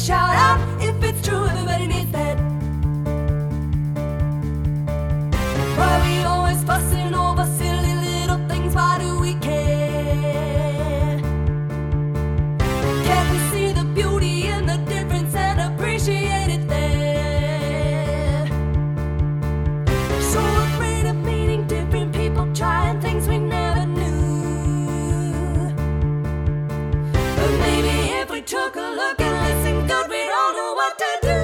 shout out if it's true. Everybody needs that. Why we always fussing over silly little things? Why do we care? Can't we see the beauty in the difference and appreciate it there? So afraid of meeting different people, trying things we never knew. But maybe if we took a look and listened good, we'd all know what to do.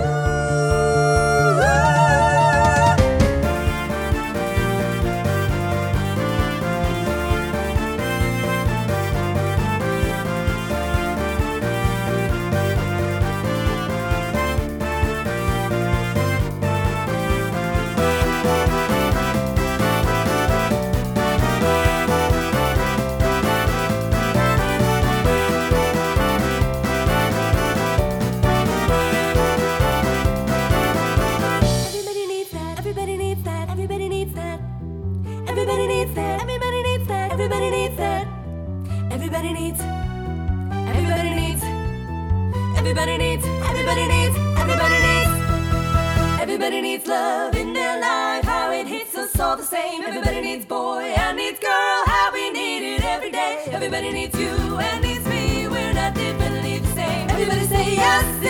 Everybody needs that. Everybody needs that. Everybody needs that. Everybody needs that. Everybody needs that. Everybody needs that. Everybody needs. Everybody needs. Everybody needs. Everybody needs. Everybody needs. Everybody needs love in their life. How it hits us all the same. Everybody needs boy and needs girl. How we need it every day. Everybody needs you and needs me. We're not different, need the same. Everybody say yes.